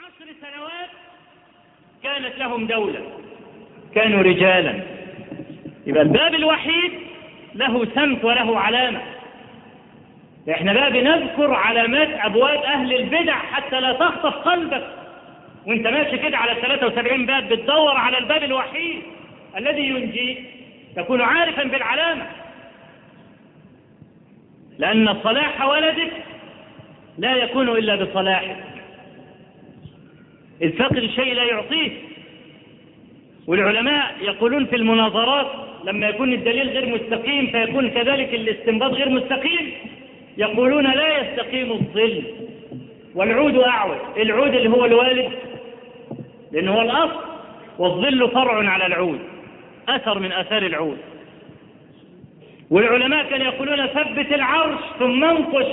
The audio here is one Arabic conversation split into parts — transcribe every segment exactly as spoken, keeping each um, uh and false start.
عشر سنوات كانت لهم دولة، كانوا رجالا. يبقى الباب الوحيد له سمت وله علامة. احنا بقى بنذكر علامات أبواب أهل البدع حتى لا تخطف قلبك وانت ماشي كده على ثلاثة وسبعين باب بتدور على الباب الوحيد الذي ينجيك، تكون عارفا بالعلامة، لأن صلاح ولدك لا يكون إلا بصلاحك، إذ فقد الشيء لا يعطيه. والعلماء يقولون في المناظرات لما يكون الدليل غير مستقيم فيكون كذلك الاستنباط غير مستقيم، يقولون لا يستقيم الظل والعود أعود. العود اللي هو الوالد لأنه هو الأصل، والظل فرع على العود، أثر من أثار العود. والعلماء كانوا يقولون ثبت العرش ثم انقش.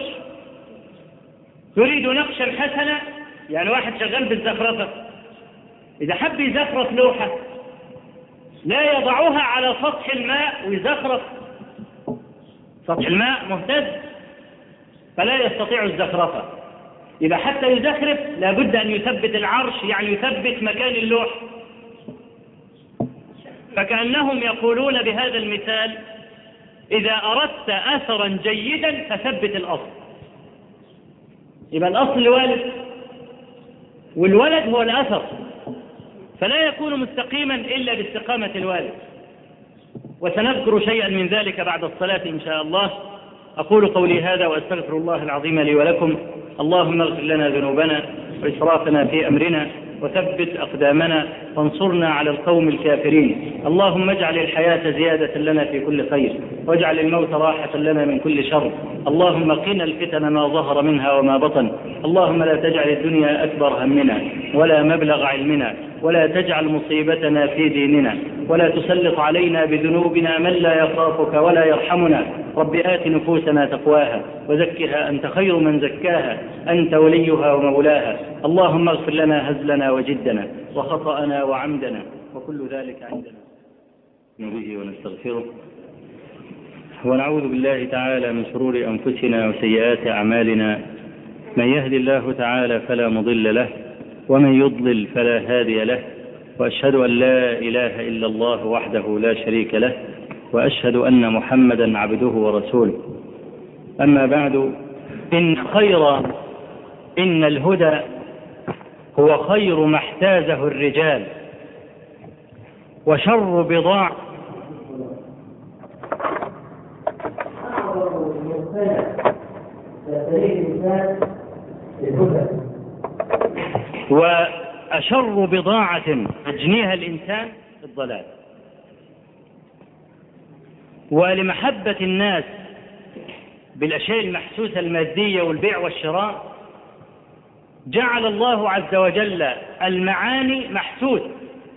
تريد نقشا حسنا، يعني واحد شغال بالزخرفة إذا حب يزخرف لوحة لا يضعها على سطح الماء ويزخرف، سطح الماء مهتز فلا يستطيع الزخرفة. إذا حتى يزخرف لابد أن يثبت العرش، يعني يثبت مكان اللوح. فكأنهم يقولون بهذا المثال إذا أردت أثرا جيدا فثبت الأصل. يبقى الأصل الوالد والولد هو الأثر، فلا يكون مستقيما إلا باستقامة الوالد. وسنذكر شيئا من ذلك بعد الصلاة إن شاء الله. أقول قولي هذا وأستغفر الله العظيم لي ولكم. اللهم اغفر لنا ذنوبنا وإسرافنا في أمرنا وثبت أقدامنا وانصرنا على القوم الكافرين. اللهم اجعل الحياة زيادة لنا في كل خير واجعل الموت راحة لنا من كل شر. اللهم قنا الفتن ما ظهر منها وما بطن. اللهم لا تجعل الدنيا أكبر همنا ولا مبلغ علمنا ولا تجعل مصيبتنا في ديننا ولا تسلط علينا بذنوبنا من لا يخافك ولا يرحمنا. رب آت نفوسنا تقواها وزكها أنت خير من زكاها أنت وليها ومولاها. اللهم اغفر لنا هزلنا وجدنا وخطأنا وعمدنا وكل ذلك عندنا. نبيه ونستغفره ونعوذ بالله تعالى من شرور أنفسنا وسيئات أعمالنا. من يهد الله تعالى فلا مضل له ومن يضلل فلا هادي له، وأشهد أن لا إله إلا الله وحده لا شريك له، وأشهد أن محمدا عبده ورسوله. أما بعد، إن خير إن الهدى هو خير ما احتازه الرجال، وشر بضاع وأشر بضاعة يجنيها الإنسان الضلال. ولمحبة الناس بالأشياء المحسوسة المادية والبيع والشراء جعل الله عز وجل المعاني محسوسة،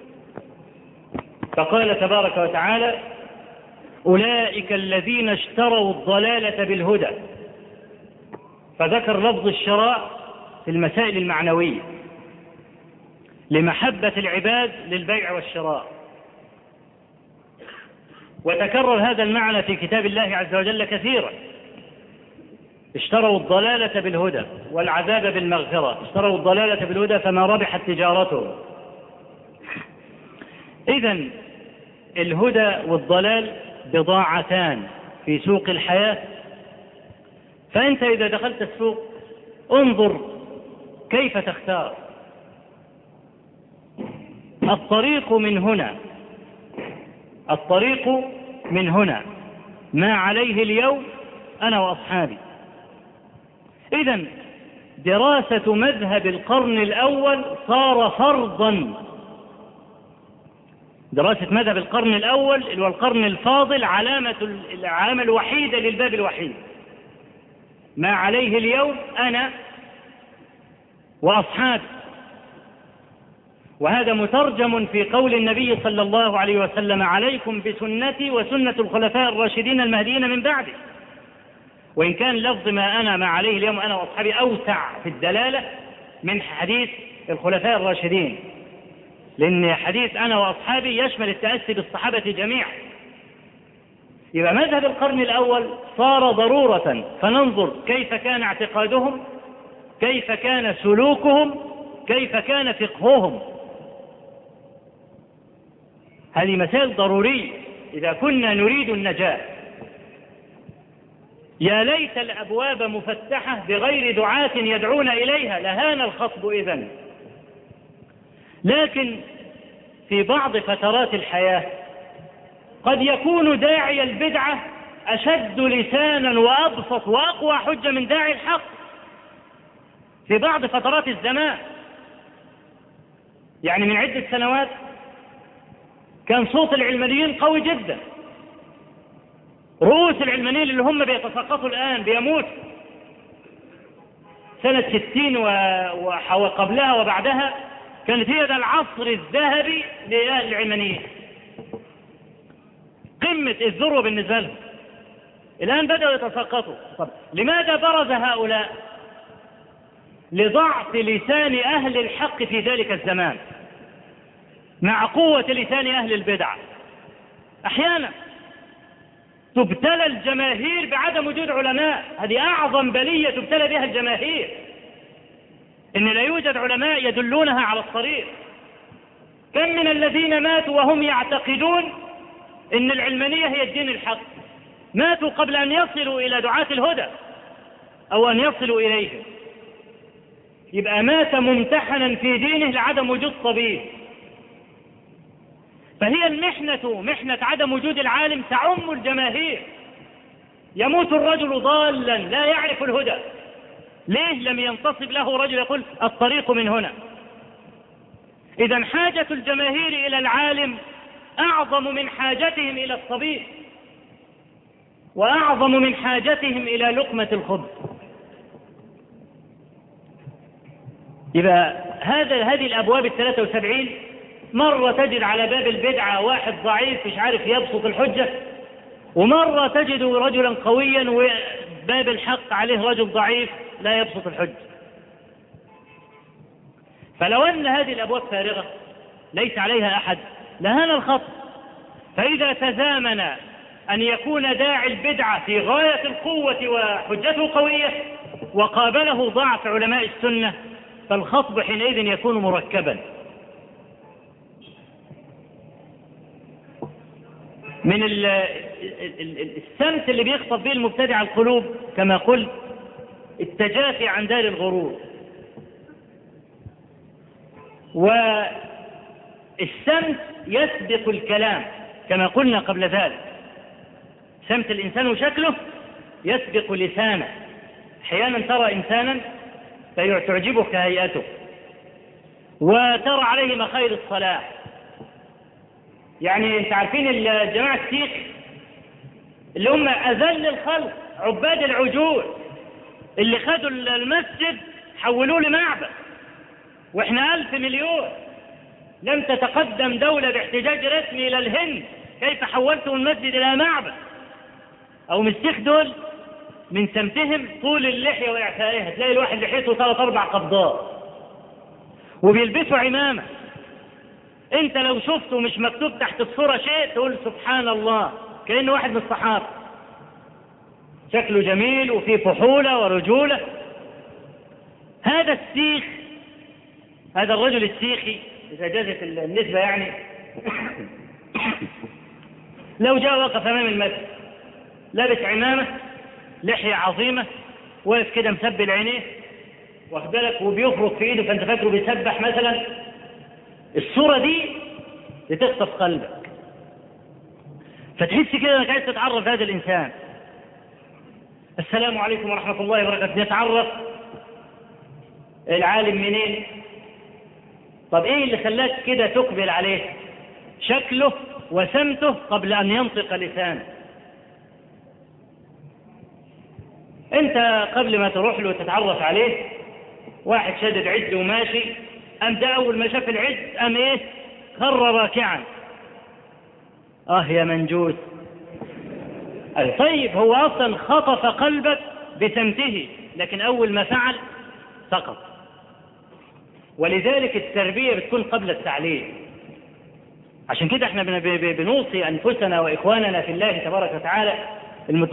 فقال تبارك وتعالى أولئك الذين اشتروا الضلالة بالهدى، فذكر لفظ الشراء في المسائل المعنوية لمحبة العباد للبيع والشراء. وتكرر هذا المعنى في كتاب الله عز وجل كثيرا. اشتروا الضلالة بالهدى والعذاب بالمغفرة، اشتروا الضلالة بالهدى فما ربحت تجارتهم. إذن الهدى والضلال بضاعتان في سوق الحياة. فأنت إذا دخلت السوق انظر كيف تختار. الطريق من هنا الطريق من هنا ما عليه اليوم أنا وأصحابي. إذن دراسة مذهب القرن الأول صار فرضا. دراسة مذهب القرن الأول اللي هو القرن الفاضل علامة العلامة الوحيدة للباب الوحيد ما عليه اليوم أنا وأصحابي. وهذا مترجم في قول النبي صلى الله عليه وسلم عليكم بسنتي وسنة الخلفاء الراشدين المهديين من بعدي. وإن كان لفظ ما أنا ما عليه اليوم أنا وأصحابي أوسع في الدلالة من حديث الخلفاء الراشدين، لأن حديث أنا وأصحابي يشمل التأسي بالصحابة جميعا. يبقى مذهب القرن الأول صار ضرورة، فننظر كيف كان اعتقادهم، كيف كان سلوكهم، كيف كان فقههم. هذه مسائل ضرورية إذا كنا نريد النجاة. يا ليت الأبواب مفتحة بغير دعاة يدعون إليها لهان الخطب إذن. لكن في بعض فترات الحياة قد يكون داعي البدعة أشد لسانا وأبسط وأقوى حجة من داعي الحق في بعض فترات الزمان. يعني من عدة سنوات كان صوت العلمانيين قوي جدا، رؤوس العلمانيين اللي هم بيتساقطوا الآن بيموتوا سنة ستين وقبلها وبعدها، كانت هي ده العصر الذهبي لأهل العلمانيين، قمة الذروة بالنسبة لهم. الآن بدأوا يتساقطوا. طب لماذا برز هؤلاء؟ لضعف لسان أهل الحق في ذلك الزمان مع قوة لسان أهل البدع. أحيانا تبتلى الجماهير بعدم وجود علماء، هذه أعظم بلية تبتلى بها الجماهير، إن لا يوجد علماء يدلونها على الطريق. كم من الذين ماتوا وهم يعتقدون إن العلمانية هي الدين الحق، ماتوا قبل أن يصلوا إلى دعاة الهدى أو أن يصلوا إليهم. يبقى مات ممتحنا في دينه لعدم وجود طبيب. فهي المحنة محنة عدم وجود العالم تعم الجماهير. يموت الرجل ضالا لا يعرف الهدى، ليه لم ينتصب له رجل يقول الطريق من هنا؟ إذا حاجة الجماهير إلى العالم أعظم من حاجتهم إلى الطبيب، وأعظم من حاجتهم إلى لقمة الخبز. إذا هذا هذه الأبواب الثلاثة وسبعين مرة تجد على باب البدعة واحد ضعيف مش عارف يبسط الحجة، ومرة تجد رجلا قويا وباب الحق عليه رجل ضعيف لا يبسط الحجة. فلو أن هذه الأبواب فارغة ليس عليها أحد لهان الخط. فإذا تزامن أن يكون داعي البدعة في غاية القوة وحجته قوية وقابله ضعف علماء السنة، فالخطب حينئذ يكون مركبا. من السمت اللي بيخطب به المبتدع القلوب كما قلت التجافي عن دار الغرور، والسمت يسبق الكلام كما قلنا قبل ذلك. سمت الإنسان وشكله يسبق لسانه. أحيانا ترى إنسانا فيعجبك هيئته وترى عليه مخايل الصلاح. يعني انت عارفين الجماعة السيخ اللي هم أذل الخلق عباد العجول اللي خدوا المسجد حولوه لمعبد، واحنا ألف مليون لم تتقدم دولة باحتجاج رسمي إلى الهند كيف حولتوا المسجد إلى معبد. أو من السيخ دول من سمتهم طول اللحية وإعفائها، تلاقي الواحد لحيته ثلاث أربع قبضات وبيلبسوا عمامة. انت لو شفته مش مكتوب تحت الصورة شيء تقول سبحان الله، كأنه واحد من الصحابة، شكله جميل وفيه فحولة ورجولة. هذا السيخ، هذا الرجل السيخي إذا جازت النسبة يعني لو جاء وقف أمام المسجد لابس عمامة لحية عظيمة واقف كده مسبل عينيه واخد بالك وبيفرق في ايده فانت فاكره بيسبح مثلا، الصورة دي بتخطف قلبك فتحس كده انك عايز تتعرف هذا الانسان. السلام عليكم ورحمة الله وبركاته، نتعرف العالم منين؟ طب ايه اللي خلاك كده تقبل عليه؟ شكله وسمته قبل ان ينطق لسانه. انت قبل ما تروح له وتتعرف عليه واحد شادد عد وماشي، ام ده اول ما شاف العد ام ايه خر راكعا، اه يا منجوس. طيب هو اصلا خطف قلبك بسمته، لكن اول ما فعل سقط. ولذلك التربية بتكون قبل التعليم. عشان كده احنا بنوصي انفسنا واخواننا في الله تبارك وتعالى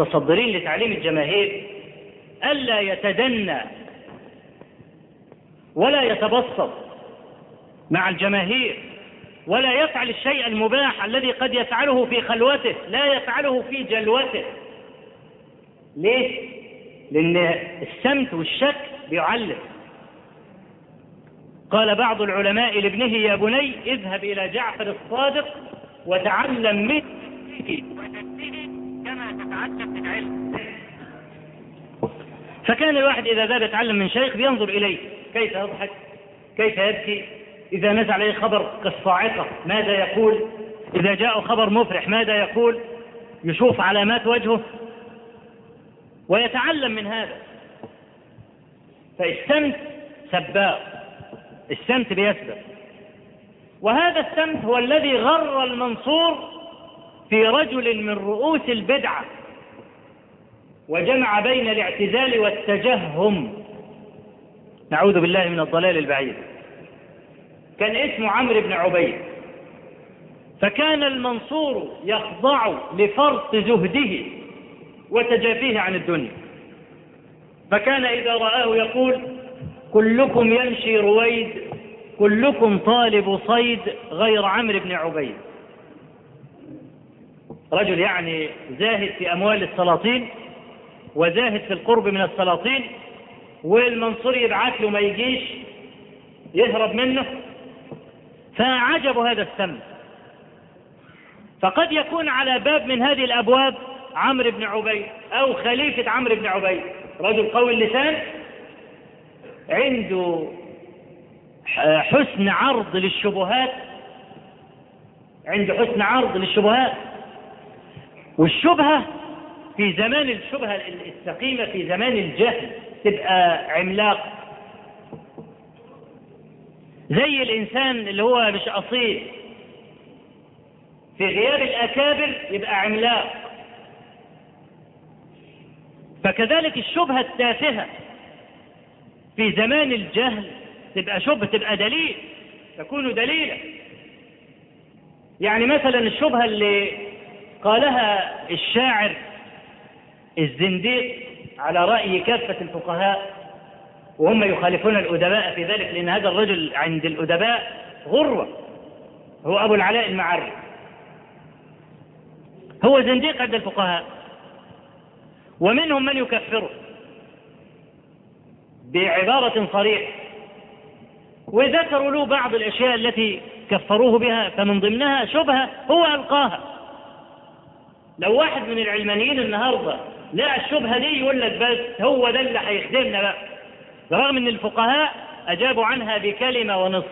المتصدرين لتعليم الجماهير ألا يتدنى ولا يتبسط مع الجماهير، ولا يفعل الشيء المباح الذي قد يفعله في خلوته، لا يفعله في جلوته. ليه؟ لأن السمت والشك بيعلم. قال بعض العلماء لابنه: يا بني اذهب إلى جعفر الصادق وتعلم منه كما تتعلم من علم. فكان الواحد إذا ذهب يتعلم من شيخ بينظر إليه كيف يضحك، كيف يبكي، إذا نزل عليه خبر كالصاعقة ماذا يقول، إذا جاء خبر مفرح ماذا يقول، يشوف علامات وجهه ويتعلم من هذا. فالسمت سباق، السمت بيسبق. وهذا السمت هو الذي غر المنصور في رجل من رؤوس البدعة وجمع بين الاعتزال والتجهم، نعوذ بالله من الضلال البعيد. كان اسمه عمرو بن عبيد، فكان المنصور يخضع لفرط زهده وتجافيه عن الدنيا، فكان إذا رآه يقول: كلكم يمشي رويد، كلكم طالب صيد غير عمرو بن عبيد. رجل يعني زاهد في أموال السلاطين وزاهد في القرب من السلاطين، والمنصور يبعث له ما يجيش يهرب منه. فعجب هذا السمت. فقد يكون على باب من هذه الأبواب عمرو بن عبيد أو خليفة عمرو بن عبيد، رجل قوي اللسان عنده حسن عرض للشبهات، عنده حسن عرض للشبهات. والشبهة في زمان الشبهة السقيمة في زمان الجهل تبقى عملاق، زي الإنسان اللي هو مش أصيل في غياب الأكابر يبقى عملاق. فكذلك الشبهة التافهة في زمان الجهل تبقى شبهة، تبقى دليل، تكون دليلا. يعني مثلا الشبهة اللي قالها الشاعر الزنديق على رأي كافة الفقهاء، وهم يخالفون الأدباء في ذلك، لأن هذا الرجل عند الأدباء غرة، هو أبو العلاء المعري، هو زنديق عند الفقهاء، ومنهم من يكفره بعبارة صريحة، وذكروا له بعض الأشياء التي كفروه بها، فمن ضمنها شبهة هو ألقاها. لو واحد من العلمانيين النهاردة لا الشبهة دي يقول لك بس هو ده اللي هيخدمنا بقى، برغم ان الفقهاء أجابوا عنها بكلمة ونصف.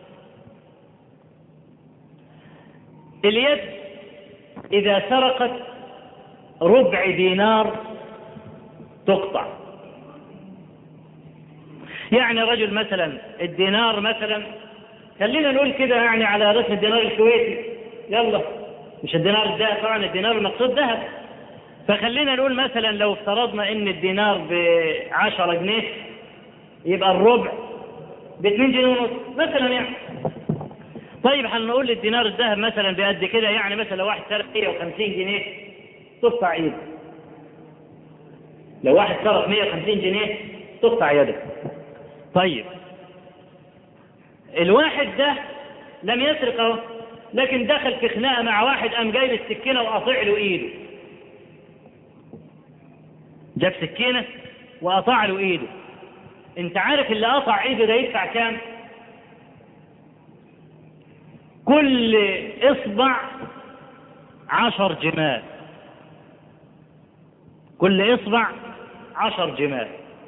اليد إذا سرقت ربع دينار تقطع. يعني رجل مثلا الدينار مثلا، خلينا نقول كده يعني على رسم الدينار الكويتي، يلا مش الدينار الذهب طبعا، الدينار المقصود ذهب، فخلينا نقول مثلا لو افترضنا ان الدينار بعشرة جنيه يبقى الربع باثنين جنيه ونص مثلا يعني. طيب هنقول الدينار الذهب مثلا بقد كده، يعني مثلا لو واحد سرق مئة وخمسين جنيه تقطع ايده، لو واحد سرق مئة وخمسين جنيه تقطع يده. طيب الواحد ده لم يسرق اهو، لكن دخل في خناقه مع واحد قام جايب السكينه وقاطع له ايده، جاب سكينه وقطع له ايده. انت عارف اللي قطع ايده ده يدفع كام؟ كل اصبع عشر جمال، كل اصبع عشر جمال.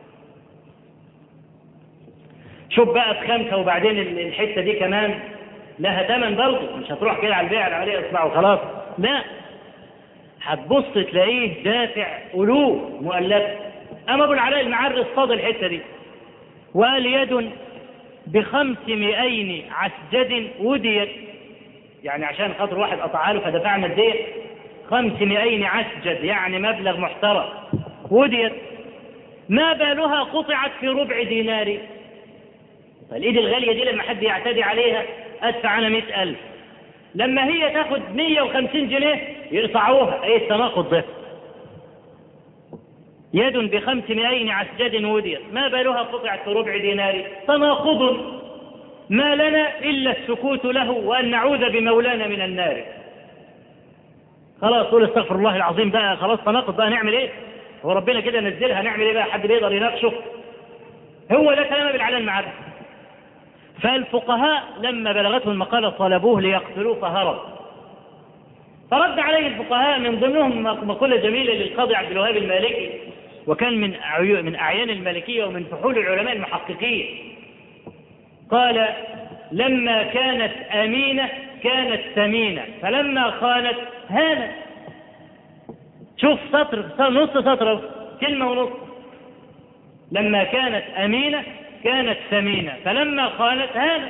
شوف بقى بخمسة، وبعدين الحتة دي كمان لها ثمن برضه، مش هتروح كده على البيع عليه اصبع وخلاص، لا، هتبص تلاقيه دافع ألوف مؤلفة. أما أبو العلاء المعري اصطاد الحتة دي وقال: يد بخمسمائين عسجد وديت، يعني عشان خاطر واحد قطعها له فدفعنا الدية خمسمائين عسجد، يعني مبلغ محترم. وديت ما بالها قطعت في ربع دينار. فالإيد الغالية دي لما حد يعتدي عليها أدفع أنا مئة ألف، لما هي تاخد مئة وخمسين جنيه يقطعوها. ايه التناقض ده؟ يد بخمسمائين عسجد وديت ما بالها قطعت في ربع دينار تناقض ما لنا إلا السكوت له وأن نعوذ بمولانا من النار. خلاص قول استغفر الله العظيم بقى، خلاص تناقض بقى، نعمل ايه؟ هو ربنا كده نزلها، نعمل ايه بقى؟ حد بيقدر يناقشه؟ هو ده كلام بالعلن معاه. فالفقهاء لما بلغته المقالة طلبوه ليقتلوه فهرب، فرد عليه الفقهاء من ضمنهم مقولة جميلة للقاضي عبد الوهاب المالكي، وكان من من أعيان المالكية ومن فحول العلماء المحققين. قال: لما كانت أمينة كانت ثمينة، فلما خانت هانت. شوف سطر نص سطر، كلمة ونص. لما كانت أمينة كانت ثمينة، فلما خانت هانت.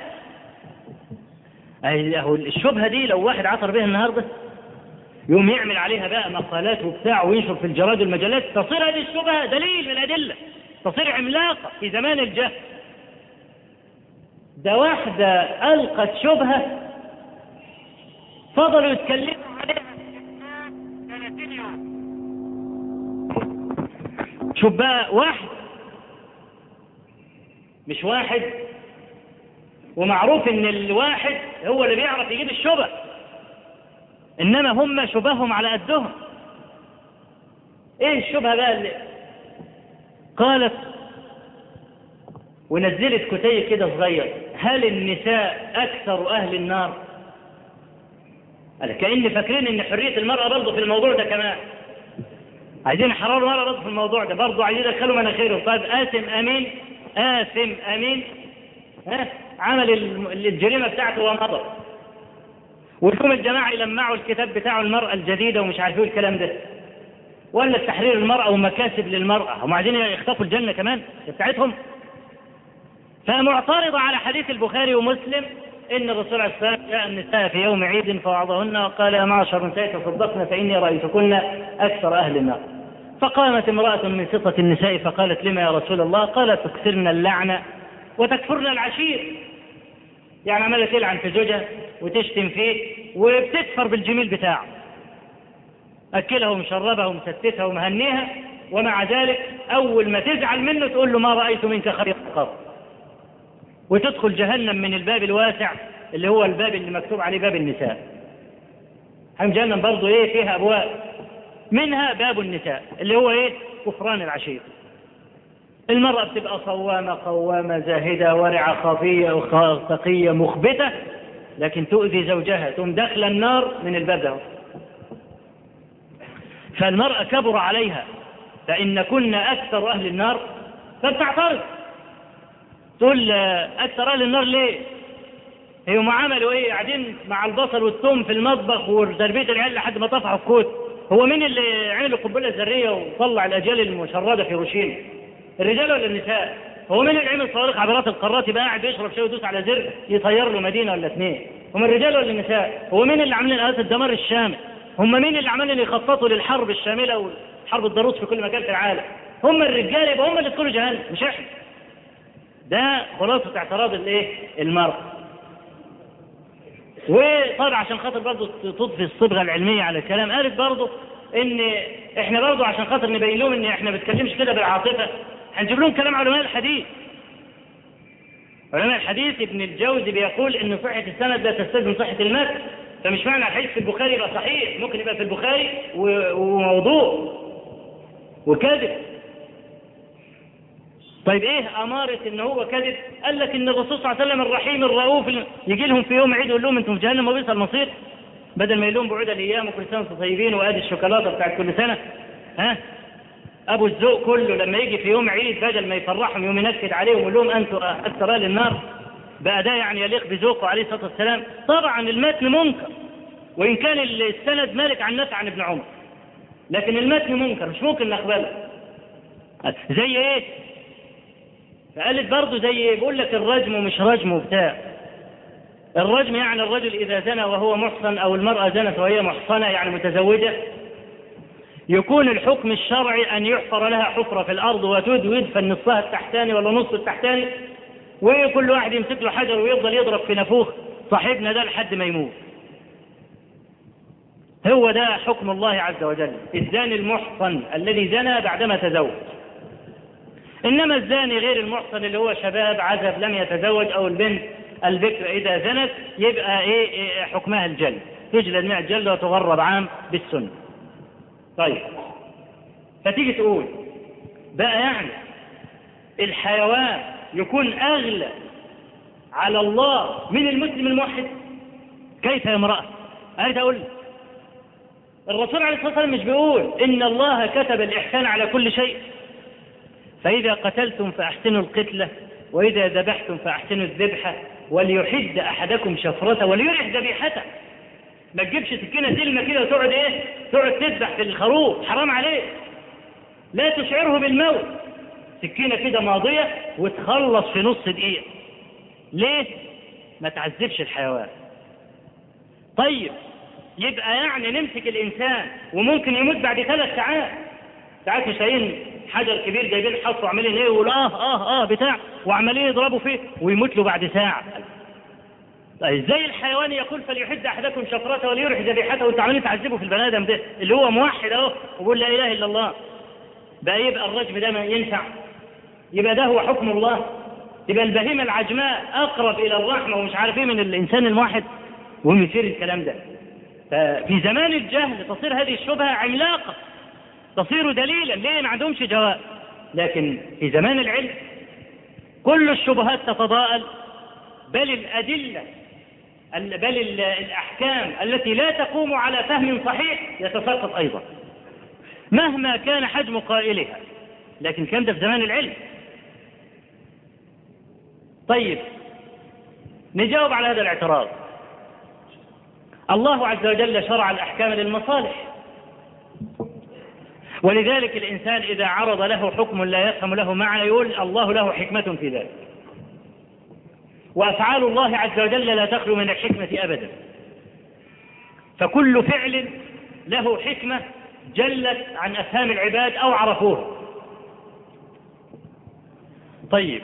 الشبهة دي لو واحد عثر بها النهاردة يوم يعمل عليها بقى مقالات وبتاع وينشر في الجرائد والمجلات، تصير هذه الشبهة دليل من الأدلة، تصير عملاقة في زمان الجهل. ده واحدة ألقت شبهة فضلوا يتكلموا عليها ثلاثين يوم. شوف بقى، واحد مش واحد، ومعروف ان الواحد هو اللي بيعرف يجيب الشبه، انما هم شبههم على قدهم. ايه الشبهه بقى اللي قالت ونزلت كتيب كده صغير: هل النساء اكثر اهل النار؟ قال كأن فاكرين ان حريه المراه برضه في الموضوع ده كمان، عايزين يحرروا المراه برضه في الموضوع ده، برضه عايزين يدخلوا مناخيرهم. طيب آثم امين، آثم امين، ها عمل الجريمه بتاعته ومضى، وشوم الجماعه يلمعوا الكتاب بتاعه المراه الجديده ومش عارفين الكلام ده، ولا تحرير المراه ومكاسب للمراه، هم عايزين يخطفوا الجنه كمان بتاعتهم. فمعترضه على حديث البخاري ومسلم ان الرسول عليه الصلاه والسلام جاء النساء في يوم عيد فوعظهن وقال: يا معشر النساء تصدقن فاني رايتكن اكثر اهل النار. فقامت امراه من سطه النساء فقالت: لما يا رسول الله؟ قالت: تكثرن اللعنه وتكفرن العشير. يعني عماله تلعن في زوجها وتشتم فيه وبتكفر بالجميل بتاعه، اكلها ومشربها ومستتها ومهنيها، ومع ذلك اول ما تزعل منه تقول له: ما رايت منك خيرا قط. وتدخل جهنم من الباب الواسع اللي هو الباب اللي مكتوب عليه باب النساء. هم جهنم برضو ايه فيها ابواب، منها باب النساء اللي هو ايه؟ كفران العشير. المرأة بتبقى صوامة قوامة زاهدة ورعة خافية تقية مخبتة، لكن تؤذي زوجها تقوم داخله النار من الباب ده. فالمرأة كبر عليها فإن كنا أكثر أهل النار، فبتعترض تقول: أكثر أهل النار ليه؟ هم عملوا إيه؟ قاعدين مع البصل والثوم في المطبخ وتربية العيال لحد ما طفحوا الكوت. هو مين اللي عمل القنبلة الذرية وطلع الأجيال المشردة في هيروشيما؟ الرجال ولا النساء؟ هو مين اللي عمل صواريخ عبارات القارات يبقى قاعد يشرب شاي ويدوس على زر يطير له مدينة ولا اثنين؟ هم الرجال ولا النساء؟ هو مين اللي عاملين آلات الدمار الشامل؟ هم مين اللي عمالين يخططوا للحرب الشاملة والحرب الضروس في كل مكان في العالم؟ هم الرجال، يبقى هم اللي يدخلوا جهنم مش احنا. ده خلاصة اعتراض الايه؟ المرأة. وطبعا عشان خاطر برضه تضفي الصبغة العلمية على الكلام، قالت برضه ان احنا برضه عشان خاطر نبين لهم ان احنا ما بنتكلمش كده بالعاطفة، هنجيب لهم كلام علماء الحديث. علماء الحديث ابن الجوزي بيقول ان صحة السند لا تستلزم صحة المتن، فمش معنى الحديث في البخاري يبقى صحيح، ممكن يبقى في البخاري وموضوع وكذب. طيب ايه امارة ان هو كذب؟ قال لك ان الرسول صلى الله عليه وسلم الرحيم الرؤوف يجي لهم في يوم عيد يقول لهم انتم في جهنم وبئس المصير، بدل ما يقول لهم بعود الايام وكل سنه وانتم طيبين وادي الشوكولاته بتاعت كل سنه. ها ابو الذوق كله لما يجي في يوم عيد بدل ما يفرحهم يوم ينكد عليهم ويقول لهم انتم اكثر اهل النار، بقى ده يعني يليق بذوقه عليه الصلاه والسلام. طبعا المتن منكر، وان كان السند مالك عن نافع عن ابن عمر، لكن المتن منكر مش ممكن نقبله. زي ايه؟ فقالت برضه زي بيقول لك الرجم ومش رجم وبتاع. الرجم يعني الرجل اذا زنى وهو محصن او المراه زنت وهي محصنه يعني متزوجه، يكون الحكم الشرعي ان يحفر لها حفره في الارض وتدود فالنصها التحتاني ولا نص التحتاني، وكل واحد يمسك له حجر ويفضل يضرب في نافوخ صاحبنا ده لحد ما يموت. هو ده حكم الله عز وجل. الزاني المحصن الذي زنى بعدما تزوج. إنما الزاني غير المحصن اللي هو شباب عزب لم يتزوج، أو البنت البكر إذا زنت يبقى إيه, إيه حكمها الجلد، تجلد مئة جلد وتغرب عام بالسنة. طيب فتيجي تقول بقى يعني الحيوان يكون أغلى على الله من المسلم الموحد؟ كيف يا امرأة؟ أريد أقول الرسول عليه الصلاة والسلام مش بيقول إن الله كتب الإحسان على كل شيء؟ فإذا قتلتم فأحسنوا القتلة، وإذا ذبحتم فأحسنوا الذبحة، وليحد أحدكم شفرته وليرح ذبيحته. ما تجيبش سكينة سلمة كده وتقعد إيه؟ تقعد تذبح في الخروف، حرام عليك. لا تشعره بالموت، سكينة كده ماضية وتخلص في نص دقيقة. ليه؟ ما تعذبش الحيوان. طيب يبقى يعني نمسك الإنسان وممكن يموت بعد ثلاث ساعات. ساعات مش لاقيين حجر كبير جايبين حص وعمالين ايه يقول اه اه اه بتاع وعمالين يضربوا فيه ويموت له بعد ساعة. طيب ازاي الحيوان يقول فليحد احدكم شفرته وليرح ذبيحته وانتوا عمالين تعذبوا في البني ادم ده اللي هو موحد اهو ويقول لا اله الا الله؟ بقى يبقى الرجم ده ما ينفع؟ يبقى ده هو حكم الله؟ يبقى البهيمة العجماء اقرب الى الرحمة ومش عارف ايه من الانسان الموحد؟ وهم يصير الكلام ده. ففي زمان الجهل تصير هذه الشبهة عملاقة، تصير دليلا. ليه؟ ما عندهمش جواب. لكن في زمان العلم كل الشبهات تتضاءل، بل الأدلة بل الأحكام التي لا تقوم على فهم صحيح يتساقط أيضا مهما كان حجم قائلها. لكن كان ده في زمان العلم. طيب نجاوب على هذا الاعتراض. الله عز وجل شرع الأحكام للمصالح، ولذلك الإنسان إذا عرض له حكم لا يفهم له معنى يقول الله له حكمة في ذلك. وأفعال الله عز وجل لا تخلو من الحكمة أبدا، فكل فعل له حكمة جلت عن أفهام العباد أو عرفوه. طيب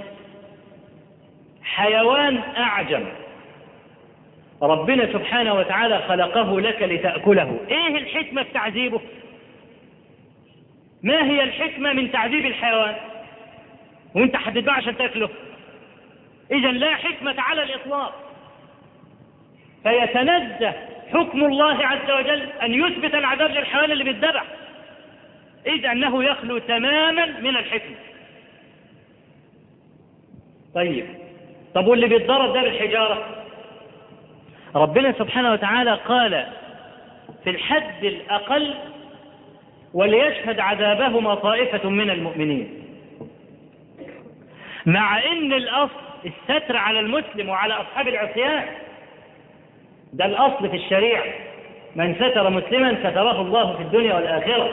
حيوان أعجم ربنا سبحانه وتعالى خلقه لك لتأكله، إيه الحكمة في تعذيبه؟ ما هي الحكمة من تعذيب الحيوان وانت حددها عشان تأكله؟ إذن لا حكمة على الإطلاق. فيتنزه حكم الله عز وجل أن يثبت العذاب للحيوان اللي بيتذبح، إذ أنه يخلو تماما من الحكمة. طيب طب واللي بيتضرب ده بالحجارة؟ ربنا سبحانه وتعالى قال في الحد الأقل وليشهد عذابهما طائفة من المؤمنين، مع ان الاصل الستر على المسلم وعلى اصحاب العصيان. ده الاصل في الشريعة، من ستر مسلما ستره الله في الدنيا والآخرة.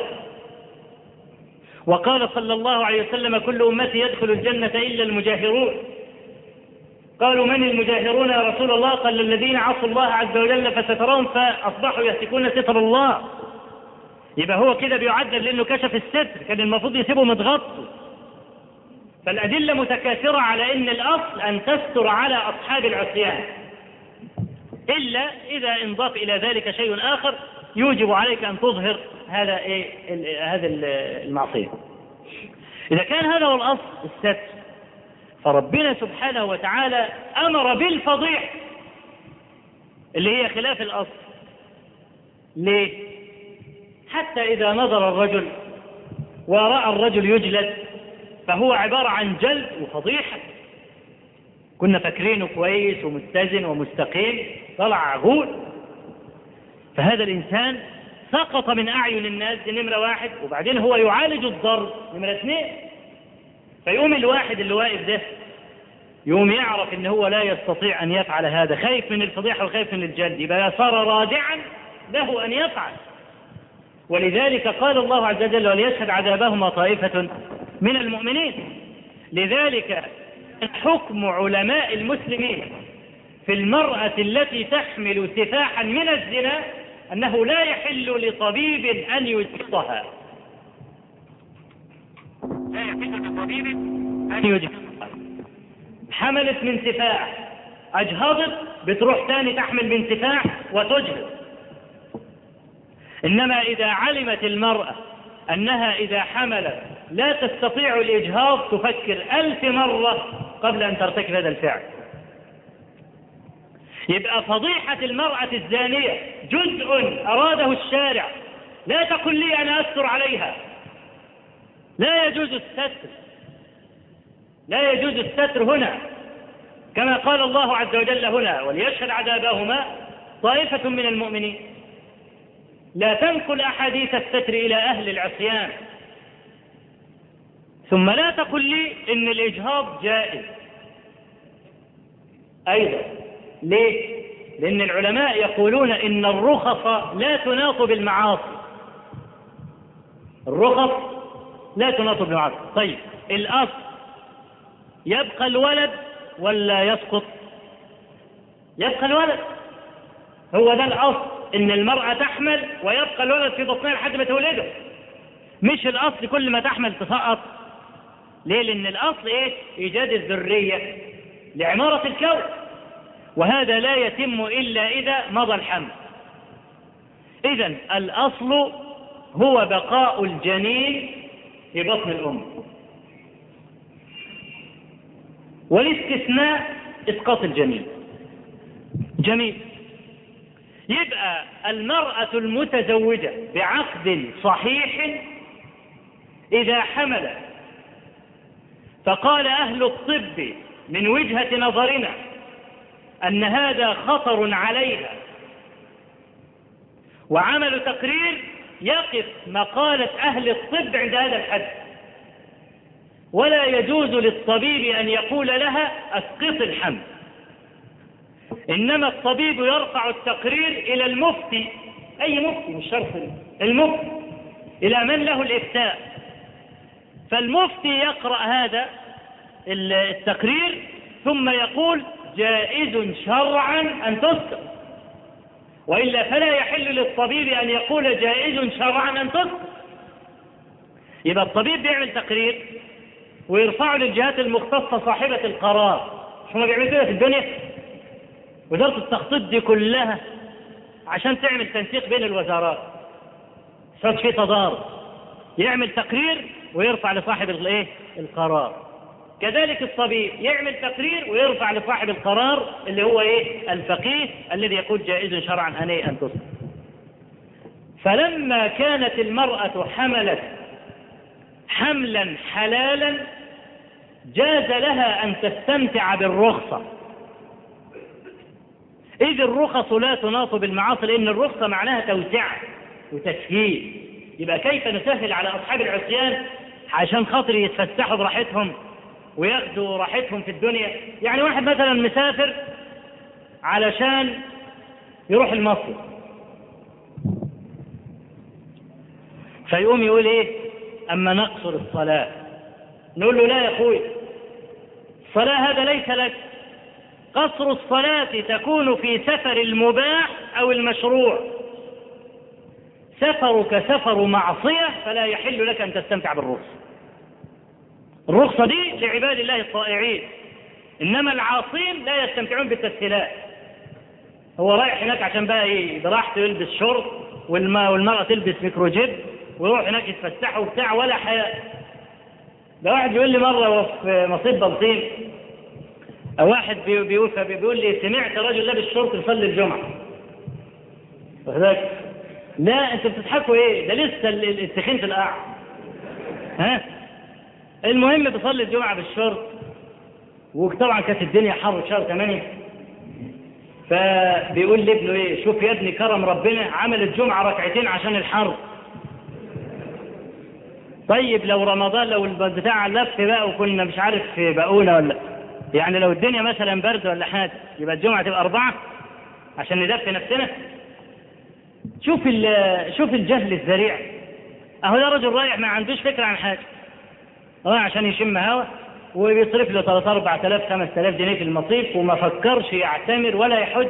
وقال صلى الله عليه وسلم كل أمتي يدخل الجنة إلا المجاهرون. قالوا من المجاهرون يا رسول الله؟ قال الذين عصوا الله عز وجل فسترهم فأصبحوا يهتكون ستر الله. يبقى هو كده بيعذب لأنه كشف الستر، كان المفروض يسيبه متغطي. فالأدلة متكاثرة على أن الأصل أن تستر على أصحاب العصيان، إلا إذا انضاف إلى ذلك شيء آخر يوجب عليك أن تظهر هذا إيه هذا المعصية. إذا كان هذا هو الأصل الستر، فربنا سبحانه وتعالى أمر بالفضيح اللي هي خلاف الأصل. ليه؟ حتى إذا نظر الرجل ورأى الرجل يجلد فهو عبارة عن جلد وفضيحة. كنا فاكرينه كويس ومتزن ومستقيم، طلع عغول. فهذا الإنسان سقط من أعين الناس، دي نمرة واحد. وبعدين هو يعالج الضرب، نمرة اثنين. فيقوم الواحد اللي واقف ده يقوم يعرف ان هو لا يستطيع ان يفعل هذا، خايف من الفضيحة وخايف من الجلد، يبقى صار رادعا له ان يفعل. ولذلك قال الله عز وجل وليشهد عذابهما طائفة من المؤمنين. لذلك حكم علماء المسلمين في المرأة التي تحمل سفاحا من الزنا أنه لا يحل لطبيب أن يجلطها، لا يحل لطبيب أن يجلطها. حملت من سفاح، أجهضت، بتروح تاني تحمل من سفاح وتجهض. إنما إذا علمت المرأة أنها إذا حملت لا تستطيع الإجهاض تفكر ألف مرة قبل أن ترتكب هذا الفعل. يبقى فضيحة المرأة الزانية جزء أراده الشارع، لا تقل لي أنا أستر عليها، لا يجوز الستر، لا يجوز الستر هنا، كما قال الله عز وجل هنا: وليشهد عذابهما طائفة من المؤمنين. لا تنقل أحاديث الستر إلى أهل العصيان. ثم لا تقل لي إن الإجهاض جائز أيضا. ليه؟ لأن العلماء يقولون إن الرخص لا تناط بالمعاصي، الرخص لا تناط بالمعاصي. طيب الأصل يبقى الولد ولا يسقط؟ يبقى الولد، هو ده الأصل، إن المرأة تحمل ويبقى الولد في بطنها لحد ما تولده، مش الأصل كل ما تحمل تسقط. ليه؟ لأن الأصل إيه؟ إيجاد الذرية لعمارة الكون، وهذا لا يتم إلا إذا مضى الحمل. إذن الأصل هو بقاء الجنين في بطن الأم، والاستثناء إسقاط الجنين. جميل. يبقى المرأة المتزوجة بعقد صحيح إذا حملت فقال أهل الطب من وجهة نظرنا أن هذا خطر عليها وعمل تقرير يقف مقالة أهل الطب عند هذا الحد، ولا يجوز للطبيب أن يقول لها أسقط الحمل، إنما الطبيب يرفع التقرير إلى المفتي، أي مفتي مش شرط المفتي، إلى من له الإفتاء، فالمفتي يقرأ هذا التقرير ثم يقول جائز شرعا أن تسقط، وإلا فلا يحل للطبيب أن يقول جائز شرعا أن تسقط. يبقى الطبيب بيعمل تقرير ويرفعه للجهات المختصة صاحبة القرار. مش هم بيعملوا كده في الدنيا؟ وزارة التخطيط دي كلها عشان تعمل تنسيق بين الوزارات، صار في تضارب، يعمل تقرير ويرفع لصاحب الايه القرار. كذلك الطبيب يعمل تقرير ويرفع لصاحب القرار اللي هو ايه الفقيه الذي يقول جائز شرعا ان ايه ان تسقط. فلما كانت المرأة حملت حملا حلالا جاز لها ان تستمتع بالرخصة، إذ الرخص لا تناط بالمعاصي، لأن الرخصة معناها توسعة وتسهيل. يبقى كيف نسهل على أصحاب العصيان عشان خاطر يتفسحوا براحتهم وياخدوا راحتهم في الدنيا؟ يعني واحد مثلا مسافر علشان يروح المصيف، فيقوم يقول إيه؟ أما نقصر الصلاة، نقول له لا يا أخوي، الصلاة هذا ليس لك، قصر الصلاة تكون في سفر المباح أو المشروع، سفرك سفر معصية فلا يحل لك أن تستمتع بالرخصة. الرخصة دي لعباد الله الطائعين، إنما العاصين لا يستمتعون بالتسهيلات. هو رايح هناك عشان بقى إيه؟ براحته يلبس شورت والمرأة تلبس ميكروجيب ويروح هناك يتفسحوا وبتاع ولا حياء. ده واحد بيقول لي مرة في مصيب بلطيم، واحد بيقول بيقول لي سمعت رجل لابس شورت يصلي الجمعة. فذاك لا انتوا بتضحكوا ايه؟ ده لسه التخين في القاع. ها؟ المهم بيصلي الجمعة بالشورت، وطبعا كانت الدنيا حر شهر ثمانية، فبيقول لابنه ايه؟ شوف يا ابني كرم ربنا، عمل الجمعة ركعتين عشان الحر. طيب لو رمضان لو البتاع لف بقى وكنا مش عارف بقونا ولا يعني لو الدنيا مثلا برد ولا حاجة يبقى الجمعة تبقى أربعة عشان ندفي نفسنا. شوف شوف الجهل الذريع. أهو ده رجل رايح ما عندوش فكرة عن حاجة، رايح عشان يشم هوا وبيصرف له ثلاثة أربعة آلاف خمسة آلاف جنيه في المصيف، وما فكرش يعتمر ولا يحج،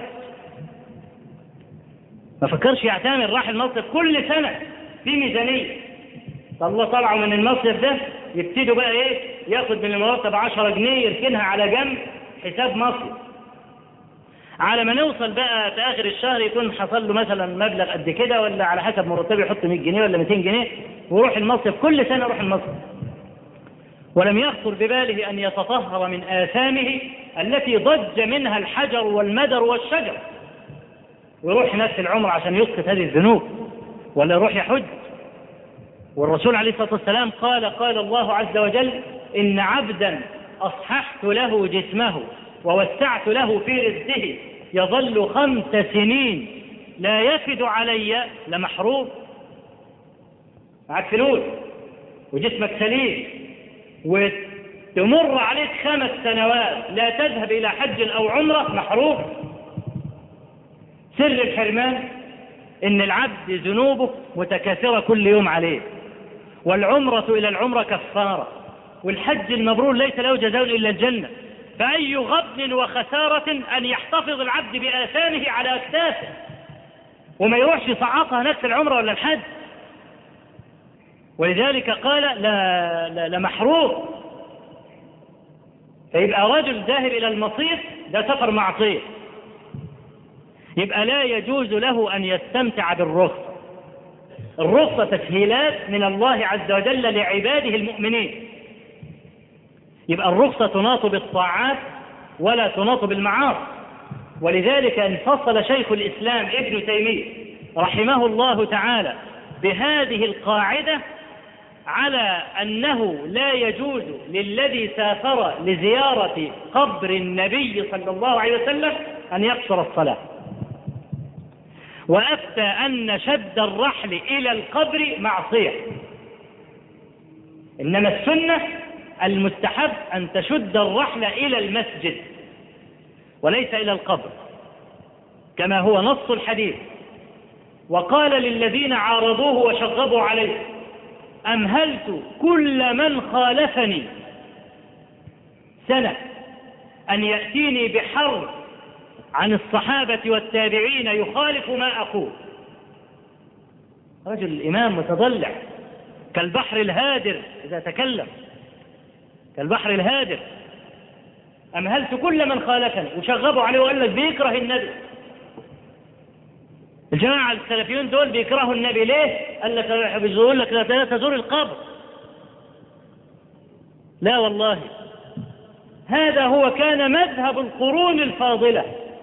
ما فكرش يعتمر. راح المصيف كل سنة في ميزانية، الله طلعوا من المصيف ده يبتدوا بقى ايه؟ ياخد من المرتب عشرة جنيه يركنها على جنب حساب مصيف. على ما نوصل بقى في آخر الشهر يكون حصل له مثلا مبلغ قد كده، ولا على حسب مرتبه يحط مئة جنيه ولا مئتين جنيه ويروح المصيف، كل سنة يروح المصيف، ولم يخطر بباله أن يتطهر من آثامه التي ضج منها الحجر والمدر والشجر، ويروح هناك في العمر عشان يسقط هذه الذنوب، ولا يروح يحج. والرسول عليه الصلاة والسلام قال قال الله عز وجل: إن عبدا أصححت له جسمه ووسعت له في رزقه يظل خمس سنين لا يفد علي لمحروم. معك فلوس وجسمك سليم وتمر عليك خمس سنوات لا تذهب إلى حج أو عمرة، محروم. سر الحرمان إن العبد ذنوبه متكاثرة كل يوم عليه، والعمرة إلى العمرة كفارة، والحج المبرور ليس له جزاء إلا الجنة. فأي غبن وخسارة أن يحتفظ العبد بآثامه على أكتافه وما يروحش يصعقها هناك في العمرة ولا الحج. ولذلك قال لا, لا, لا محروم. فيبقى رجل ذاهب إلى المصيف ده سفر معصية، يبقى لا يجوز له أن يستمتع بالرخصة. الرخصة تسهيلات من الله عز وجل لعباده المؤمنين، يبقى الرخصة تناط بالطاعات ولا تناط بالمعاصي. ولذلك انفصل شيخ الإسلام ابن تيمية رحمه الله تعالى بهذه القاعدة على أنه لا يجوز للذي سافر لزيارة قبر النبي صلى الله عليه وسلم أن يقصر الصلاة، وأفتى أن شد الرحل إلى القبر معصية، إنما السنة المستحب أن تشد الرحل إلى المسجد وليس إلى القبر كما هو نص الحديث. وقال للذين عارضوه وشغبوا عليه: أمهلت كل من خالفني سنة أن يأتيني بحرب عن الصحابة والتابعين يخالف ما أقول. رجل الإمام متضلع كالبحر الهادر إذا تكلم، كالبحر الهادر. أمهلت كل من خالفني، وشغبوا عليه وقال لك بيكره النبي. الجماعة السلفيون دول بيكرهوا النبي ليه؟ قال لك بيقول لك لا تزور القبر. لا والله، هذا هو كان مذهب القرون الفاضلة.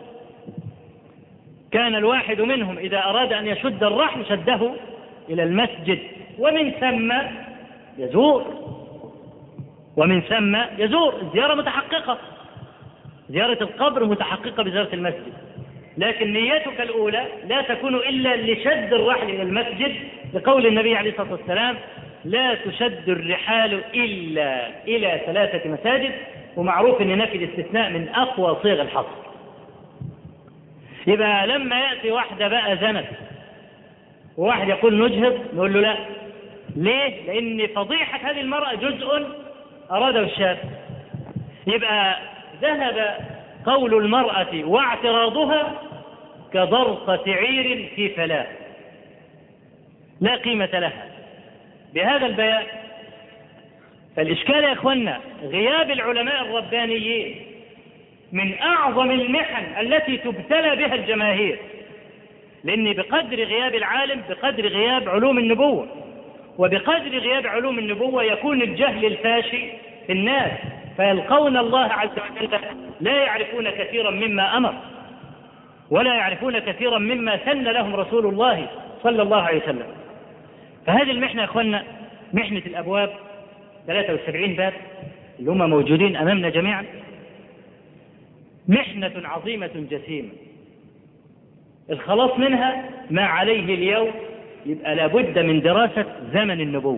كان الواحد منهم إذا أراد أن يشد الرحل شده إلى المسجد، ومن ثم يزور ومن ثم يزور الزيارة متحققة، زيارة القبر متحققة بزيارة المسجد، لكن نيتك الأولى لا تكون إلا لشد الرحل إلى المسجد، لقول النبي عليه الصلاة والسلام: لا تشد الرحال إلا إلى ثلاثة مساجد. ومعروف أن نفي الاستثناء من أقوى صيغ الحصر. يبقى لما يأتي واحدة بقى زنت وواحد يقول نجهض، نقول له لا. ليه؟ لأن فضيحة هذه المرأة جزء أراده الشاب. يبقى ذهب قول المرأة واعتراضها كضرقة عير في فلاة، لا قيمة لها بهذا البيان. فالإشكال يا إخوانا غياب العلماء الربانيين من أعظم المحن التي تبتلى بها الجماهير، لأن بقدر غياب العالم بقدر غياب علوم النبوة، وبقدر غياب علوم النبوة يكون الجهل الفاشي في الناس، فيلقون الله عز وجل لا يعرفون كثيرا مما أمر ولا يعرفون كثيرا مما سن لهم رسول الله صلى الله عليه وسلم. فهذه المحنة يا أخوانا، محنة الأبواب ثلاثة وسبعين باب اللي هم موجودين أمامنا جميعا، محنة عظيمة جسيمة. الخلاص منها ما عليه اليوم، يبقى لابد من دراسة زمن النبوة،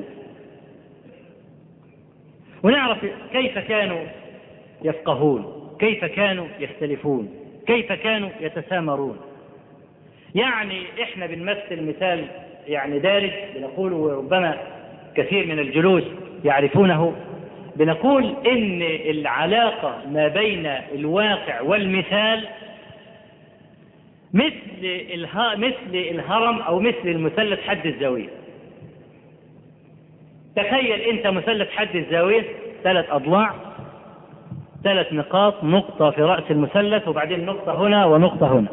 ونعرف كيف كانوا يفقهون، كيف كانوا يختلفون، كيف كانوا يتسامرون. يعني احنا بنمثل مثال يعني دارج بنقول، وربما كثير من الجلوس يعرفونه، بنقول ان العلاقة ما بين الواقع والمثال مثل اله... مثل الهرم او مثل المثلث حد الزاوية. تخيل انت مثلث حد الزاوية ثلاث اضلاع، ثلاث نقاط، نقطة في رأس المثلث وبعدين نقطة هنا ونقطة هنا.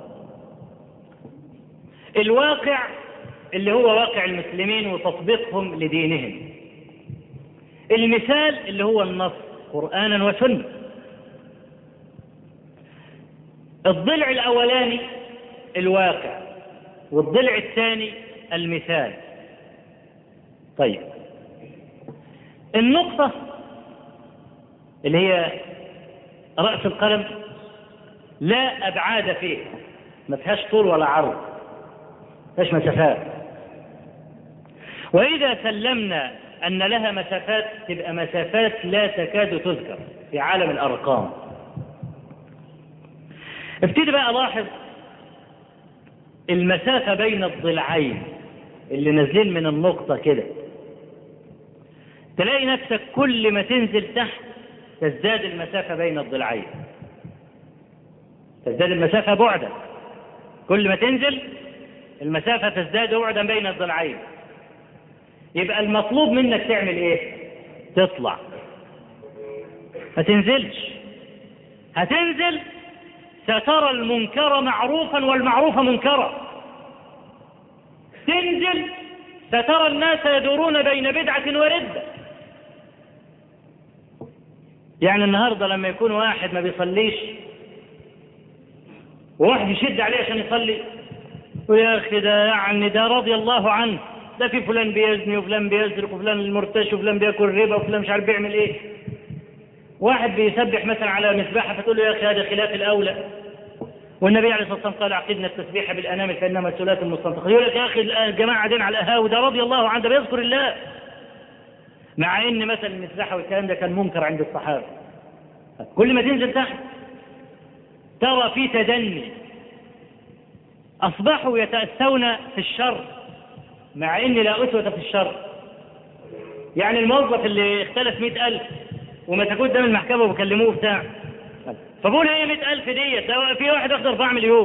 الواقع اللي هو واقع المسلمين وتطبيقهم لدينهم. المثال اللي هو النص قرآنا وسنة. الضلع الأولاني الواقع، والضلع الثاني المثال. طيب، النقطة اللي هي رأس القلم لا أبعاد فيها، ما فيهاش طول ولا عرض، ما فيهاش مسافات. وإذا سلمنا أن لها مسافات تبقى مسافات لا تكاد تذكر في عالم الأرقام. ابتدي بقى ألاحظ المسافة بين الضلعين اللي نازلين من النقطة كده، تلاقي نفسك كل ما تنزل تحت تزداد المسافة بين الضلعين، تزداد المسافة بعدا، كل ما تنزل المسافة تزداد بعدا بين الضلعين. يبقى المطلوب منك تعمل ايه؟ تطلع، ما تنزلش. هتنزل سترى المنكر معروفا والمعروف منكرا. تنزل سترى الناس يدورون بين بدعة وردة. يعني النهاردة لما يكون واحد ما بيصليش وواحد يشد عليه عشان يصلي، ويا أخي ده يعني ده رضي الله عنه، ده في فلان بيزني وفلان بيسرق وفلان المرتشي وفلان بياكل ربا وفلان مش عارف بيعمل ايه. واحد بيسبح مثلا على مسبحة فتقول له يا أخي هذا خلاف الأولى، والنبي عليه الصلاة والسلام قال عقدنا التسبيح بالأنامل فإنما الثلاث المستنطقة. يقول لك يا أخي الجماعة دين على القهاوي ده رضي الله عنه، ده بيذكر الله، مع إن مثلا المسبحة والكلام ده كان منكر عند الصحابة. كل ما تنزل تحت ترى في تدني، أصبحوا يتأسون في الشر مع إن لا أسوة في الشر. يعني الموظف اللي اختلف مئة ألف وما تكون قدام المحكمة وبكلموه بتاع، فبقول هي مئة ألف ديت، في واحد أخذ أربعة مليون.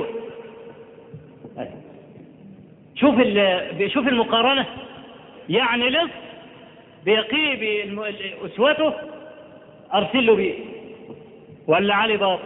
شوف شوف المقارنة. يعني لص بيقي بأسوته أرسل له بيه، ولا علي باطل.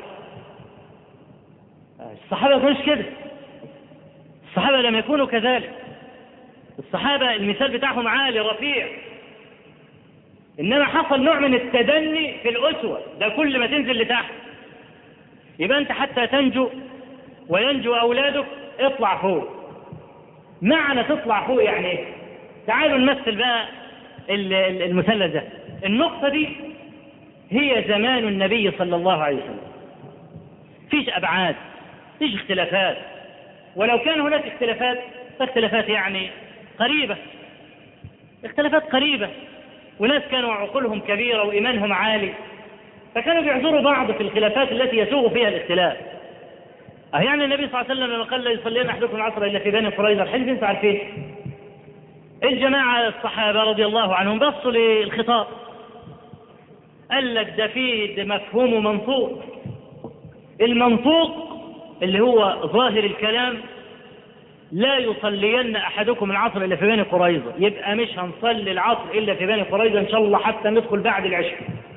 الصحابة ما كانوش كده، الصحابة لم يكونوا كذلك. الصحابة المثال بتاعهم عالي رفيع، إنما حصل نوع من التدني في الأسوة ده. كل ما تنزل لتحت يبقى أنت حتى تنجو وينجو أولادك اطلع فوق. معنى تطلع فوق يعني إيه؟ تعالوا نمثل بقى المثلث ده. النقطة دي هي زمان النبي صلى الله عليه وسلم، فيش أبعاد، فيش اختلافات، ولو كان هناك اختلافات فاختلافات يعني قريبة، اختلافات قريبة، وناس كانوا عقولهم كبيرة وإيمانهم عالي فكانوا بيعذروا بعض في الخلافات التي يسوغ فيها الاختلاف. أه يعني النبي صلى الله عليه وسلم لما قال لا يصلين أحدكم العصر إلا في بني قريظة، الحين انتوا عارفين الجماعة الصحابة رضي الله عنهم بصوا للخطاب قال لك ده فيه مفهوم ومنطوق. المنطوق اللي هو ظاهر الكلام لا يصلين أحدكم العصر إلا في بني قريظة، يبقى مش هنصلي العصر إلا في بني قريظة إن شاء الله حتى ندخل بعد العشاء.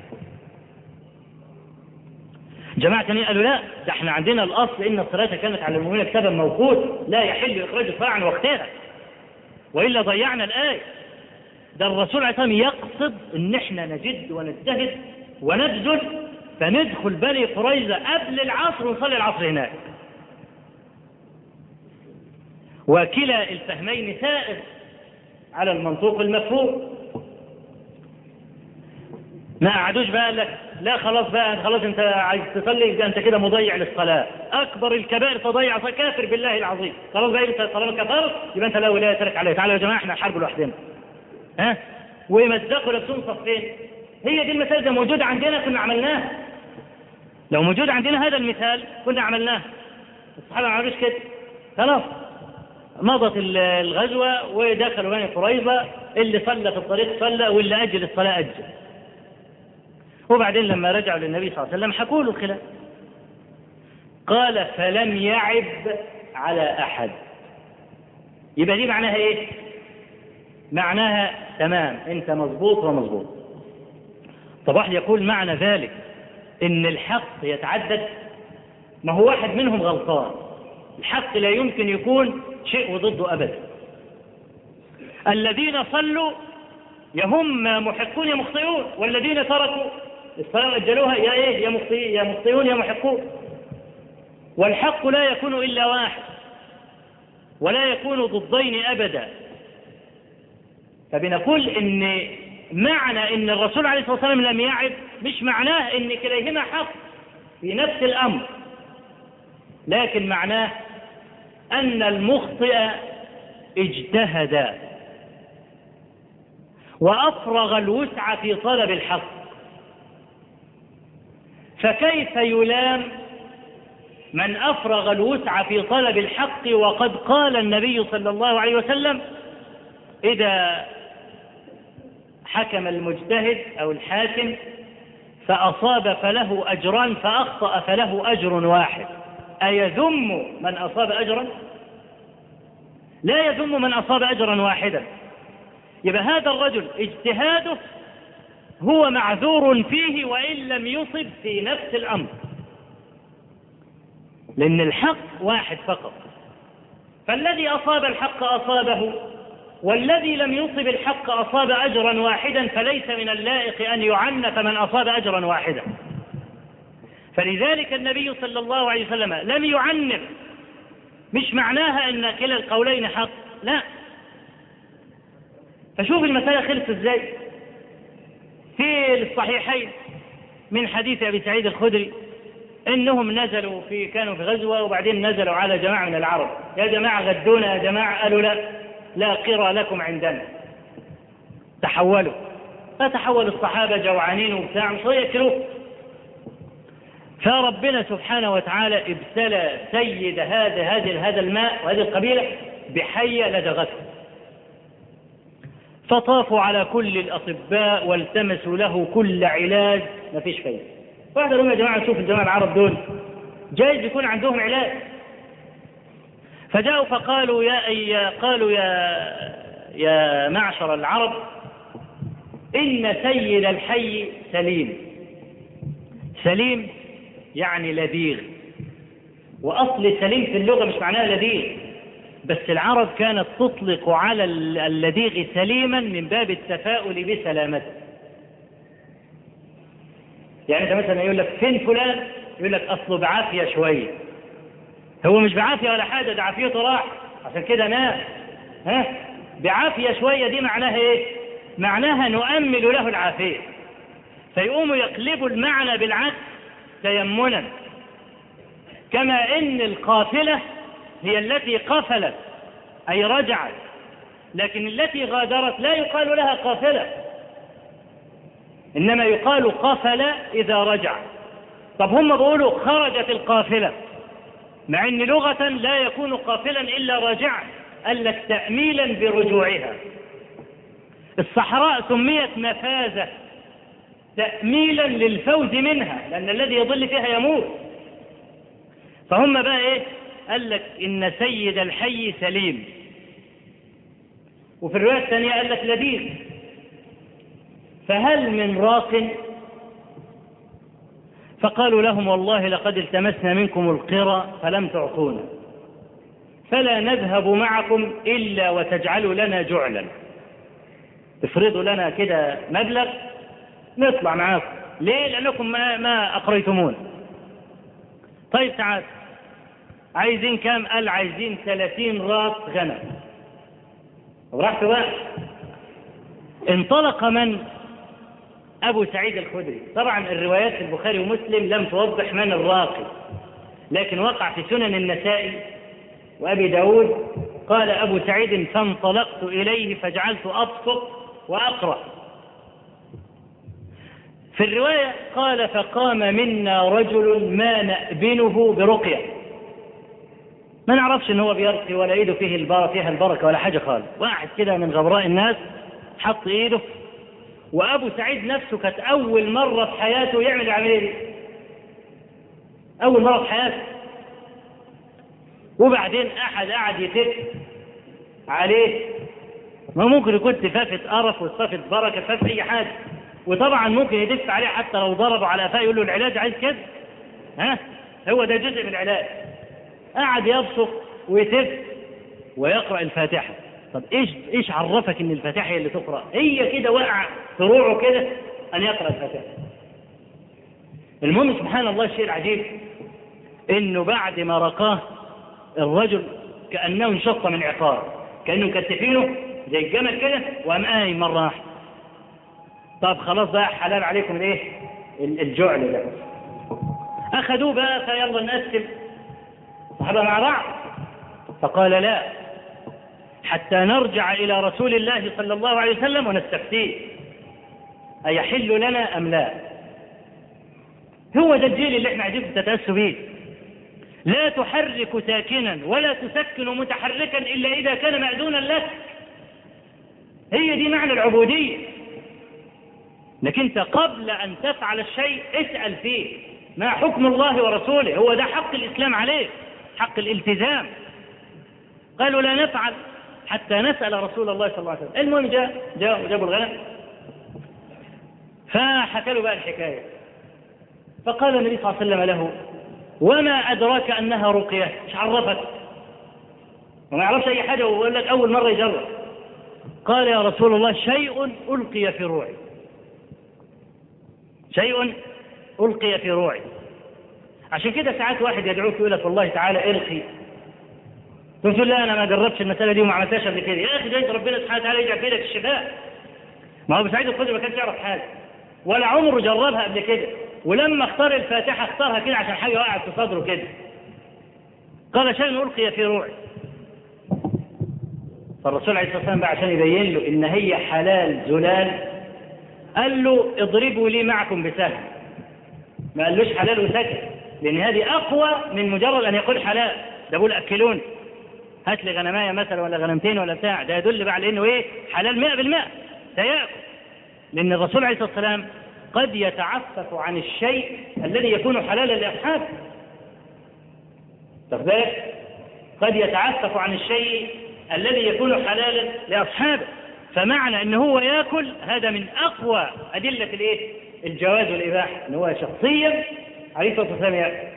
جماعة تانيين قالوا لا، ده احنا عندنا الأصل إن الصلاة كانت على المؤمنين كتابا موقوت لا يحل إخراج الصلاة عن وقتها، وإلا ضيعنا الآية. ده الرسول عليه الصلاة والسلام يقصد إن احنا نجد ونجتهد ونبذل فندخل بني قريظة قبل العصر ونصلي العصر هناك. وكلا الفهمين سائر على المنطوق المفهوم. ما قعدوش بقى لك لا خلاص بقى خلاص انت عايز تصلي يبقى انت كده مضيع للصلاه، اكبر الكبائر تضيع، كافر بالله العظيم. خلاص بقى انت طالما كفرت يبقى انت لا ولايه لك عليه. تعالوا يا جماعه احنا نحارب لوحدنا، ها ويمزقوا نفسهم صفين. هي دي المثال ده موجود عندنا كنا عملناه، لو موجود عندنا هذا المثال كنا عملناه. الصحابه ما عملوش كده، خلاص مضت الغزوه ودخلوا بني قريظه، اللي صلى في الطريق صلى واللي اجل الصلاه اجل. وبعدين لما رجعوا للنبي صلى الله عليه وسلم حكوا له الخلاف، قال فلم يعب على أحد. يبقى دي معناها إيه؟ معناها تمام، أنت مضبوط ومضبوط. طب واحد يقول معنى ذلك إن الحق يتعدد؟ ما هو واحد منهم غلطان. الحق لا يمكن يكون شيء وضده أبدا. الذين صلوا يهم محقون يا مخطئون، والذين تركوا الصلاة أجلوها يا إيه يا مخطئين يا مخطئون يا محقون. والحق لا يكون إلا واحد ولا يكون ضدين أبدا. فبنقول إن معنى إن الرسول عليه الصلاة والسلام لم يعد مش معناه إن كليهما حق في نفس الأمر، لكن معناه أن المخطئ اجتهد وأفرغ الوسع في طلب الحق، فكيف يلام من أفرغ الوسع في طلب الحق وقد قال النبي صلى الله عليه وسلم: إذا حكم المجتهد أو الحاكم فأصاب فله أجران فأخطأ فله أجر واحد. أيذم من أصاب أجرا؟ لا يذم من أصاب أجرا واحدا. يبقى هذا الرجل اجتهاده هو معذور فيه وإن لم يصب في نفس الأمر، لأن الحق واحد فقط. فالذي أصاب الحق أصابه، والذي لم يصب الحق أصاب أجرا واحدا، فليس من اللائق أن يعنف من أصاب أجرا واحدا. فلذلك النبي صلى الله عليه وسلم لم يعنف. مش معناها أن كلا القولين حق، لا. فشوف المسألة خلص ازاي. في الصحيحين من حديث أبي سعيد الخدري إنهم نزلوا في كانوا في غزوة وبعدين نزلوا على جماعة من العرب: يا جماعة غدونا يا جماعة. قالوا: لا لا قرى لكم عندنا. تحولوا فتحول الصحابة جوعانين وبتاع مش ياكلوه. فربنا سبحانه وتعالى ابتلى سيد هذا هذا هذا الماء وهذه القبيلة بحية لدغته، فطافوا على كل الأطباء والتمسوا له كل علاج، ما فيش فايدة. واحد لهم: يا جماعة شوف الجماعة العرب دول جايز يكون عندهم علاج. فجاءوا فقالوا: يا أي قالوا يا يا معشر العرب، إن سيد الحي سليم. سليم يعني لذيذ، وأصل سليم في اللغة مش معناها لذيذ، بس العرب كانت تطلق على اللذيذ سليما من باب التفاؤل بسلامته. يعني انت مثلا يقول لك فين فلان، يقول لك اصله بعافيه شويه. هو مش بعافيه ولا حاجه، ده عافيته راح عشان كده نام. ها بعافيه شويه دي معناها ايه؟ معناها نؤمل له العافيه. فيقوموا يقلبوا المعنى بالعكس تيمنا، كما ان القافله هي التي قفلت أي رجعت، لكن التي غادرت لا يقال لها قافلة، إنما يقال قفل إذا رجع. طب هم بيقولوا خرجت القافلة، مع أن لغة لا يكون قافلا إلا راجعا، قال لك تأميلا برجوعها. الصحراء سميت مفازة تأميلا للفوز منها، لأن الذي يضل فيها يموت. فهم بقى إيه؟ قال لك إن سيد الحي سليم. وفي الرواية الثانية قال لك لذيذ. فهل من راق؟ فقالوا لهم: والله لقد التمسنا منكم القرى فلم تعطونا، فلا نذهب معكم إلا وتجعلوا لنا جعلا، تفرضوا لنا كده مبلغ نطلع معاكم. ليه؟ لأنكم ما, ما أقريتمون. طيب تعال، عايزين كام؟ قال عايزين ثلاثين راس غنم. ورحت بقى انطلق من؟ أبو سعيد الخدري. طبعا الروايات البخاري ومسلم لم توضح من الراقي، لكن وقع في سنن النسائي وأبي داود. قال أبو سعيد: فانطلقت إليه فجعلت أبصق وأقرأ. في الرواية قال: فقام منا رجل ما نأبنه برقية، ما نعرفش ان هو بيرقي ولا ايده فيه البركه فيها البركه ولا حاجه خالص. واحد كده من غبراء الناس حط ايده. وابو سعيد نفسه كانت اول مره في حياته يعمل العمليه دي، اول مره في حياته. وبعدين احد قعد يتف عليه، ما ممكن يكون تفافه قرف وصفه بركه تفافه اي حاجه. وطبعا ممكن يدف عليه حتى لو ضربه على قفاه يقول له العلاج عايز كده، ها هو ده جزء من العلاج. قعد يبصق ويتف ويقرأ الفاتحة. طب ايش ايش عرفك ان الفاتحة هي اللي تقرأ؟ هي كده وقع فروعه كده ان يقرأ الفاتحة. المهم سبحان الله الشيء العجيب انه بعد ما رقاه الرجل كأنه انشق من عقار، كأنه مكتفينه زي الجمل كده وقام قايم مرة واحدة. طب خلاص بقى حلال عليكم الايه الجعل ده. اخذوه بقى فيلا نقسم صحابة مع بعض، فقال لا حتى نرجع إلى رسول الله صلى الله عليه وسلم ونستفتيه أيحل لنا أم لا. هو ده الجيل اللي احنا عايزين تتأسوا به. لا تحرك ساكنا ولا تسكن متحركا إلا إذا كان مأذونا لك. هي دي معنى العبودية. لكن انت قبل أن تفعل الشيء اسأل فيه ما حكم الله ورسوله. هو ده حق الإسلام عليه، حق الالتزام. قالوا لا نفعل حتى نسأل رسول الله صلى الله عليه وسلم. المهم جاء جاء وجابوا الغنم فحكى له بقى الحكاية. فقال النبي صلى الله عليه وسلم له وما أدراك أنها رقية؟ مش عرفت وما يعرفش أي حاجة ويقول لك أول مرة يجرب. قال يا رسول الله شيء ألقي في روعي، شيء ألقي في روعي. عشان كده ساعات واحد يدعوك يقول لك والله تعالى ارقي، تقول لا أنا ما جربتش المسألة دي وما عملتهاش قبل كده. يا أخي جايز ربنا سبحانه وتعالى يجعل في ايدك الشفاء. ما هو بسعيد الخدري ما كانش يعرف حاجة ولا عمره جربها قبل كده، ولما اختار الفاتحة اختارها كده عشان حاجة وقعت في صدره كده. قال شيء ألقي في روعي. فالرسول عليه الصلاة والسلام بقى عشان يبين له إن هي حلال زلال قال له اضربوا لي معكم بسهم. ما قالوش حلال وسكت، لأن هذه أقوى من مجرد أن يقول حلال. ده بقول أكلون هات لي غنمايه مثلا ولا غنمتين ولا بتاع، ده يدل بقى على انه ايه حلال مئة بالمئة سيأكل. لان الرسول عليه الصلاه والسلام قد يتعفف عن الشيء الذي يكون حلالا لاصحابه. طب بالك قد يتعفف عن الشيء الذي يكون حلالا لاصحابه، فمعنى ان هو ياكل هذا من اقوى ادله الايه الجواز والاباحه، ان هو شخصيا عليه الصلاه والسلام ياكل.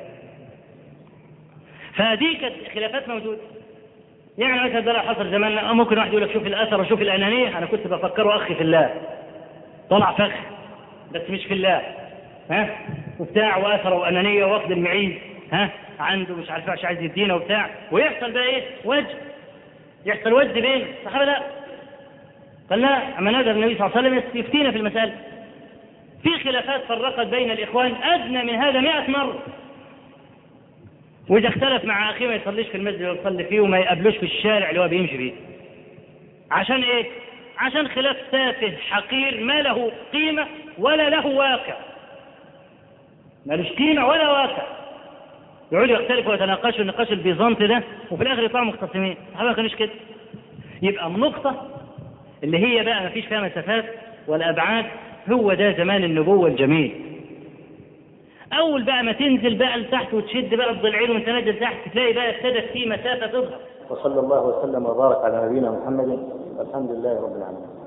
فهذه كانت خلافات موجوده. يعني مثلا ده لو حصل زماننا ممكن واحد يقول لك شوف الاثر وشوف الانانيه. انا كنت بفكره اخي في الله طلع فخ بس مش في الله، ها وبتاع واثر وانانيه واخد المعيز، ها عنده مش عارف ايش عايز يدينا وبتاع، ويحصل بقى ايه وجه، يحصل وجه بين الصحابه. لا قال لا، اما نادى النبي صلى الله عليه وسلم يفتينا في المساله. في خلافات فرقت بين الاخوان ادنى من هذا مئة مره. وإذا اختلف مع أخيه ما يصليش في المسجد اللي يصلي فيه وما يقابلوش في الشارع اللي هو بيمشي فيه. عشان إيه؟ عشان خلاف تافه حقير ما له قيمة ولا له واقع. ما لهش قيمة ولا واقع. يقعدوا يختلفوا ويتناقشوا النقاش البيزنطي ده وفي الآخر يطلعوا مختصمين. الصحابة ما كانوش كده. يبقى النقطة اللي هي بقى ما فيش فيها مسافات ولا أبعاد، هو ده زمان النبوة الجميل. أول بقى ما تنزل بقى لتحت وتشد بقى الضلعين وانت نازل تحت تلاقي بقى ابتدت في مسافة تظهر. وصلى الله وسلم وبارك على نبينا محمد والحمد لله رب العالمين.